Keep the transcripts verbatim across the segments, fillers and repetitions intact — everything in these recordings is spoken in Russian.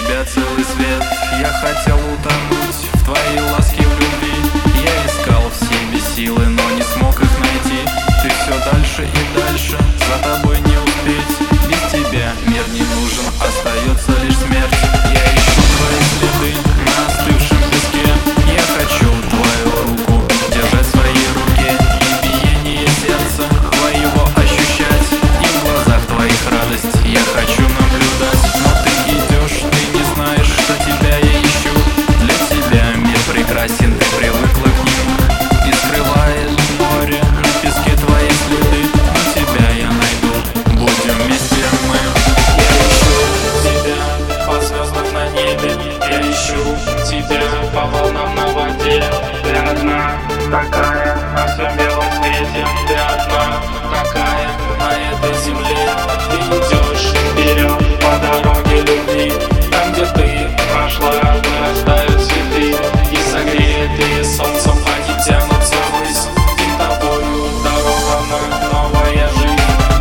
тебя целый свет. Я хотел утонуть в твоей ласке, в любви. Я искал в себе силы, но не смог их найти. Ты все дальше и дальше, за тобой не успеть. Без тебя мир не нужен, остается лишь смерть. Я ищу твои следы на остывшем песке. Я хочу твою руку держать в своей руке, и биение сердца твоего ощущать, и в глазах твоих радость я хочу наблюдать. Но ты идешь, ты не знаешь, что тебя я ищу. Для тебя мир прекрасен, ты привыкла к нему, и скрывает море на песке твои следы. Но тебя я найду, будем вместе мы. Я ищу тебя по звездам на небе, я ищу тебя по волнам на воде. Ты одна такая на всем белом свете, ты одна такая на этой земле. Ты идешь вперед по дороге любви, там, где ты прошла, вырастают цветы, и согретые солнцем они тянутся ввысь. И тобою дарована новая жизнь.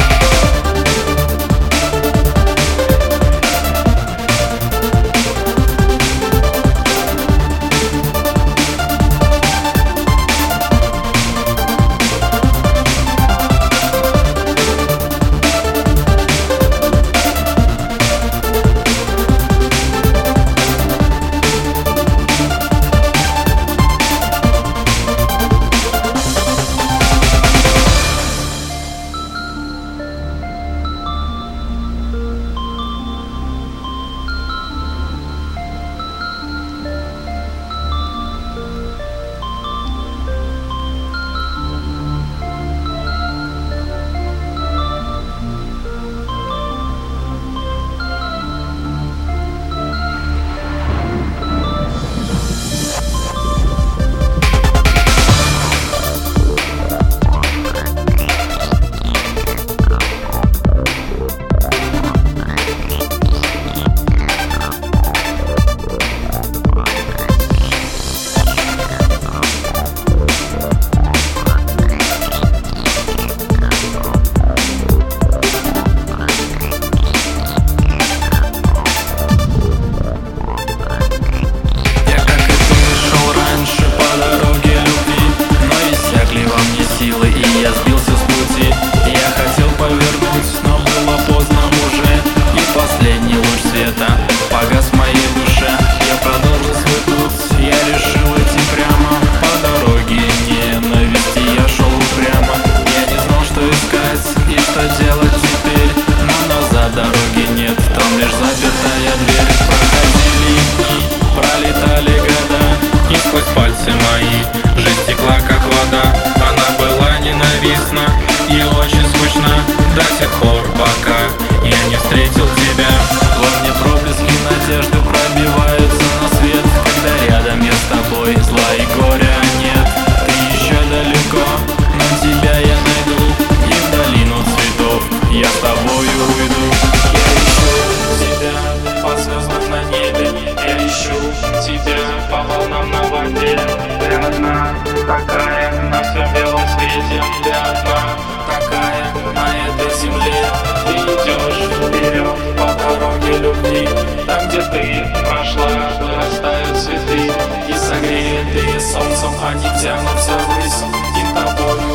Погас в моей душе, я продолжил свой путь. Я решил идти прямо по дороге ненависти. Я шел упрямо, я не знал, что искать и что делать теперь. Но назад дороги нет, там лишь запертая дверь. Проходили дни, пролетали года, и сквозь пальцы мои жизнь текла как вода. Она была ненавистна и очень скучна до сих пор, пока я не встретил тебя. Во мне проблески надежды пробиваются на свет, когда рядом я с тобой, зла и горя нет. Ты еще далеко, но тебя я найду, и в долину цветов я с тобою уйду. Я ищу тебя по звездам на небе, я ищу тебя по волнам на воде. Ты одна такая на всем белом свете, ты одна такая на этой земле. Ты идешь вперед по дороге любви, там, где ты прошла, вырастают цветы, и согретые солнцем они тянутся ввысь. И тобой